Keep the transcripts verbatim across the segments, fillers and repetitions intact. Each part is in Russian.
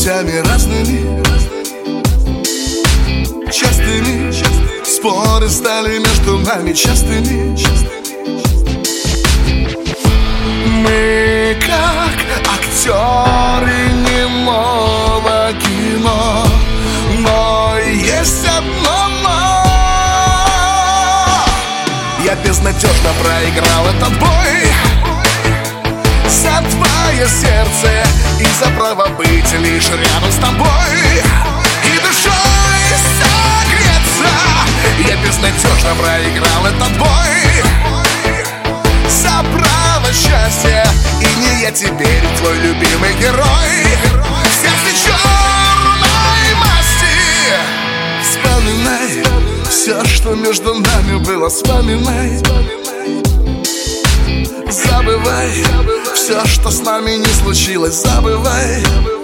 путями разными, частыми, споры стали между нами частыми. Мы как актеры немого кино, но есть одно но. Я безнадежно проиграл этот бой за твое сердце и за право быть лишь рядом с тобой и душой согреться. Я безнадежно проиграл этот бой за право счастья, и не я теперь твой любимый герой. В сердце черной масти вспоминай все, что между нами было, вспоминай. Забывай все, что с нами не случилось, забывай.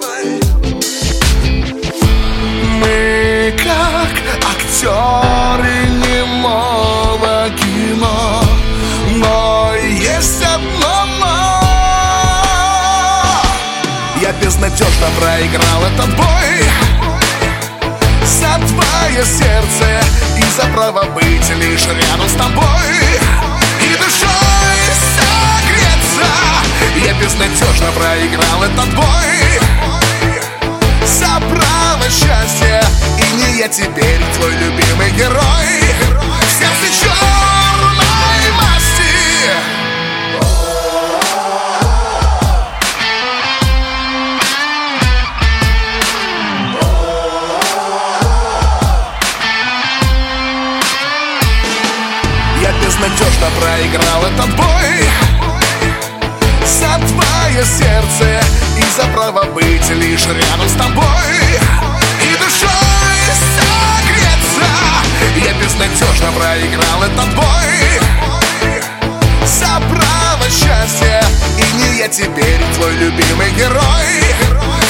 Мы как актеры немого кино, но есть одно но. Я безнадежно проиграл этот бой за твое сердце и за право быть лишь рядом с тобой и душой согреться. Я безнадежно проиграл этот бой за право счастья, и не я теперь твой любимый герой. В сердце черной масти. Я безнадежно проиграл этот бой за твое сердце и за право быть лишь рядом с тобой и душой согреться. Я безнадежно проиграл этот бой за право счастья, и не я теперь твой любимый герой.